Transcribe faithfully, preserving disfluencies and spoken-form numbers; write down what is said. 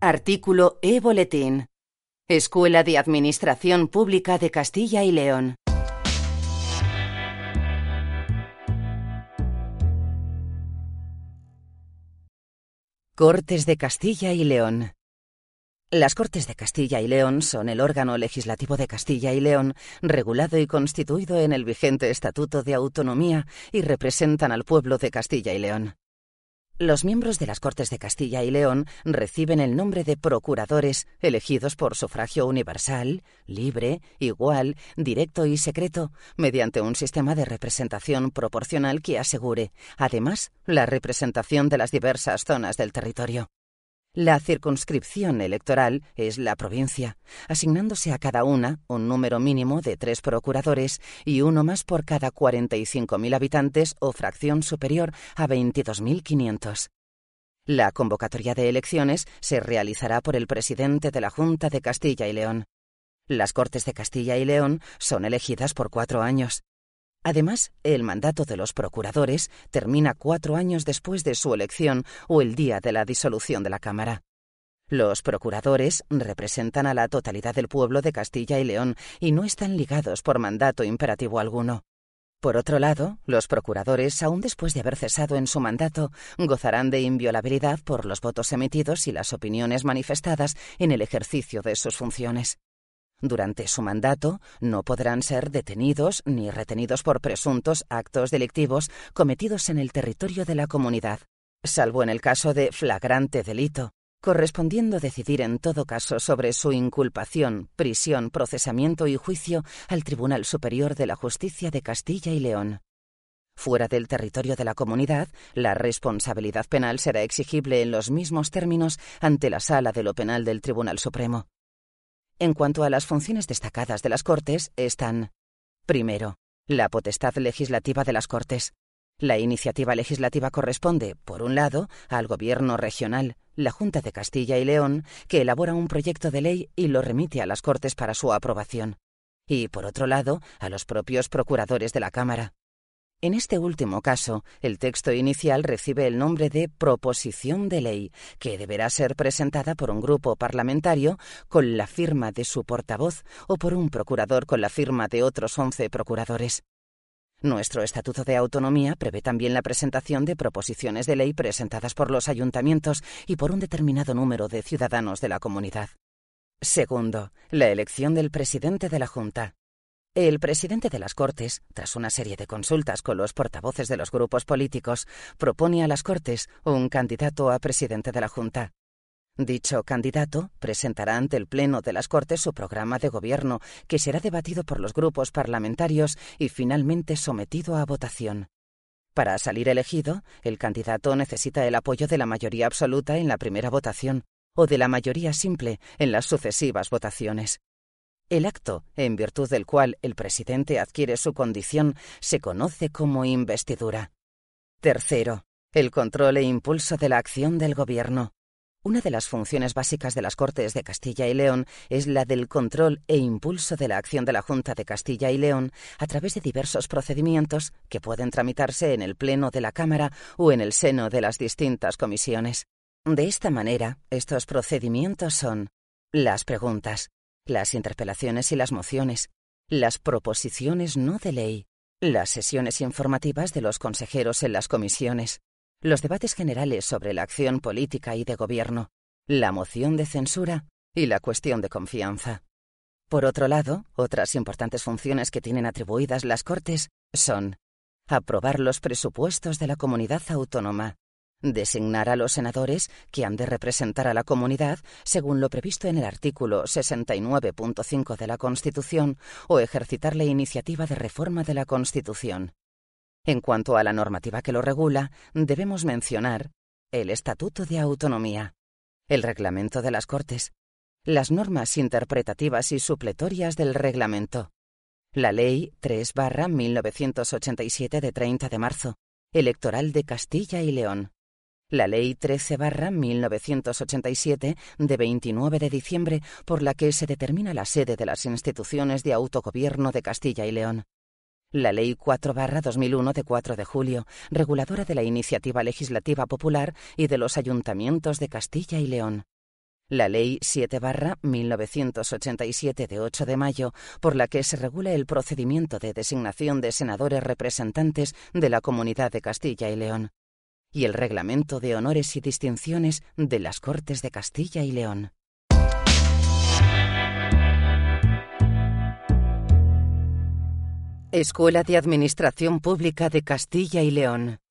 Artículo E-Boletín. Escuela de Administración Pública de Castilla y León. Cortes de Castilla y León. Las Cortes de Castilla y León son el órgano legislativo de Castilla y León, regulado y constituido en el vigente Estatuto de Autonomía, y representan al pueblo de Castilla y León. Los miembros de las Cortes de Castilla y León reciben el nombre de procuradores, elegidos por sufragio universal, libre, igual, directo y secreto, mediante un sistema de representación proporcional que asegure, además, la representación de las diversas zonas del territorio. La circunscripción electoral es la provincia, asignándose a cada una un número mínimo de tres procuradores y uno más por cada cuarenta y cinco mil habitantes o fracción superior a veintidós mil quinientos. La convocatoria de elecciones se realizará por el presidente de la Junta de Castilla y León. Las Cortes de Castilla y León son elegidas por cuatro años. Además, el mandato de los procuradores termina cuatro años después de su elección o el día de la disolución de la Cámara. Los procuradores representan a la totalidad del pueblo de Castilla y León y no están ligados por mandato imperativo alguno. Por otro lado, los procuradores, aun después de haber cesado en su mandato, gozarán de inviolabilidad por los votos emitidos y las opiniones manifestadas en el ejercicio de sus funciones. Durante su mandato no podrán ser detenidos ni retenidos por presuntos actos delictivos cometidos en el territorio de la comunidad, salvo en el caso de flagrante delito, correspondiendo decidir en todo caso sobre su inculpación, prisión, procesamiento y juicio al Tribunal Superior de la Justicia de Castilla y León. Fuera del territorio de la comunidad, la responsabilidad penal será exigible en los mismos términos ante la Sala de lo Penal del Tribunal Supremo. En cuanto a las funciones destacadas de las Cortes, están: primero, la potestad legislativa de las Cortes. La iniciativa legislativa corresponde, por un lado, al Gobierno regional, la Junta de Castilla y León, que elabora un proyecto de ley y lo remite a las Cortes para su aprobación, y, por otro lado, a los propios procuradores de la Cámara. En este último caso, el texto inicial recibe el nombre de proposición de ley, que deberá ser presentada por un grupo parlamentario con la firma de su portavoz o por un procurador con la firma de otros once procuradores. Nuestro Estatuto de Autonomía prevé también la presentación de proposiciones de ley presentadas por los ayuntamientos y por un determinado número de ciudadanos de la comunidad. Segundo, la elección del presidente de la Junta. El presidente de las Cortes, tras una serie de consultas con los portavoces de los grupos políticos, propone a las Cortes un candidato a presidente de la Junta. Dicho candidato presentará ante el Pleno de las Cortes su programa de gobierno, que será debatido por los grupos parlamentarios y finalmente sometido a votación. Para salir elegido, el candidato necesita el apoyo de la mayoría absoluta en la primera votación o de la mayoría simple en las sucesivas votaciones. El acto, en virtud del cual el presidente adquiere su condición, se conoce como investidura. Tercero, el control e impulso de la acción del gobierno. Una de las funciones básicas de las Cortes de Castilla y León es la del control e impulso de la acción de la Junta de Castilla y León a través de diversos procedimientos que pueden tramitarse en el Pleno de la Cámara o en el seno de las distintas comisiones. De esta manera, estos procedimientos son: las preguntas, las interpelaciones y las mociones, las proposiciones no de ley, las sesiones informativas de los consejeros en las comisiones, los debates generales sobre la acción política y de gobierno, la moción de censura y la cuestión de confianza. Por otro lado, otras importantes funciones que tienen atribuidas las Cortes son: aprobar los presupuestos de la comunidad autónoma, designar a los senadores que han de representar a la comunidad según lo previsto en el artículo sesenta y nueve punto cinco de la Constitución o ejercitar la iniciativa de reforma de la Constitución. En cuanto a la normativa que lo regula, debemos mencionar el Estatuto de Autonomía, el Reglamento de las Cortes, las normas interpretativas y supletorias del reglamento, la Ley tres barra mil novecientos ochenta y siete de treinta de marzo, electoral de Castilla y León, la Ley trece barra mil novecientos ochenta y siete de veintinueve de diciembre, por la que se determina la sede de las instituciones de autogobierno de Castilla y León, la Ley cuatro barra dos mil uno de cuatro de julio, reguladora de la iniciativa legislativa popular y de los ayuntamientos de Castilla y León, la Ley siete barra mil novecientos ochenta y siete de ocho de mayo, por la que se regula el procedimiento de designación de senadores representantes de la Comunidad de Castilla y León, y el Reglamento de Honores y Distinciones de las Cortes de Castilla y León. Escuela de Administración Pública de Castilla y León.